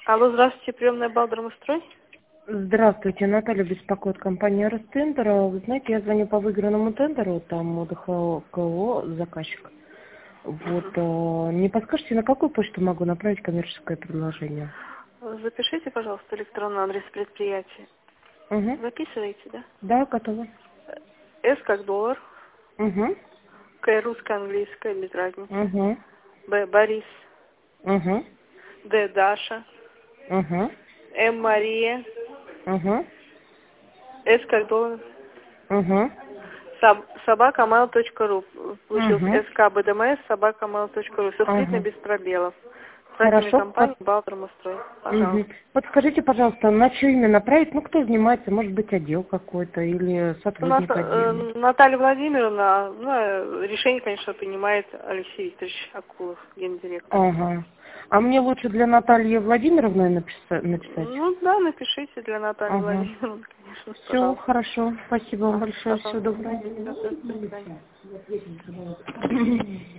Алло, здравствуйте, приемная Балдромстрой. Здравствуйте, Наталья беспокоит компания Ростендер. Вы знаете, я звоню по выигранному тендеру, там КО заказчик. Вот, не подскажете, на какую почту могу направить коммерческое предложение? Запишите, пожалуйста, электронный адрес предприятия. Угу. Записываете, да? Да, готово. С как доллар, Угу. К русско-английская, без разницы. Угу. Б Борис, Угу. Д Даша, Угу. М Мария, Угу. С как доллар, Угу. собакамайл.ру. Получился Угу. СКБДМС, собакамайл.ру. Все слитно, Угу. без пробелов. Правильной Хорошо. компании Балдромстрой. Угу. Пожалуйста. Подскажите, пожалуйста, на что именно направить? Ну, кто занимается? Может быть, отдел какой-то или У нас сотрудник отдела? Наталья Владимировна, решение, конечно, принимает Алексей Викторович Акулов, гендиректор. Ага. А мне лучше для Натальи Владимировны написать? Ну да, напишите для Натальи Ага. Владимировны, конечно, Все, пожалуйста. хорошо. Спасибо вам большое. Всего Пожалуйста. доброго. До свидания. Мгм.